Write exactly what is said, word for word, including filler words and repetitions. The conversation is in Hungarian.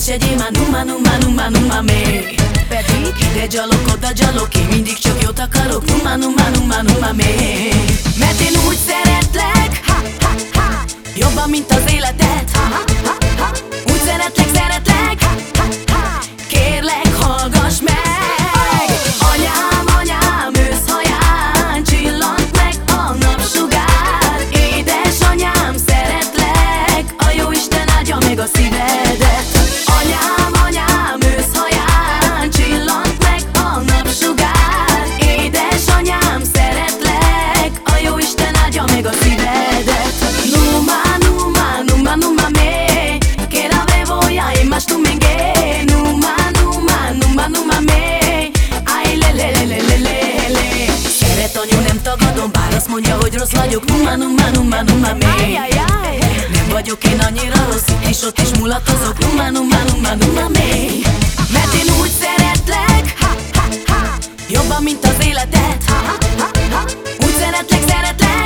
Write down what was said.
mesegyél már, numa, numa, numa, numa, még pedig ide gyalok, oda gyalok, én mindig csak jót akarok, numa, numa, numa, numa, még. Mert én úgy szeretlek, ha, ha, ha, jobban, mint az életed, ha, ha, ha, ha. Úgy szeretlek, szeretlek, ha, ha, ha. Kérlek, hallgass meg. Anyám, anyám, őszhaján csillant meg a napsugár. Édesanyám, szeretlek, a jóisten áldja meg a szívedet. Anyám, anyám, őszhaján csillant meg a napsugár. Édesanyám, szeretlek, a jóisten áldja meg a szívedet. Numa, numa, numa, numa, me, que la beboya y más tu mengue. Numa, numa, numa, numa, me, ay le le le le le le le. Szeret anyu, nem tagadom, bár azt mondja, hogy rossz vagyok. Numa, numa, numa, numa, me, nem vagyok én annyira rossz, itt is ott is mulatozok. Numa, numa, numa, numa, me, mert én úgy szeretlek, ha, ha, ha, jobban, mint az életed, ha, ha, ha, ha. Úgy szeretlek, szeretlek,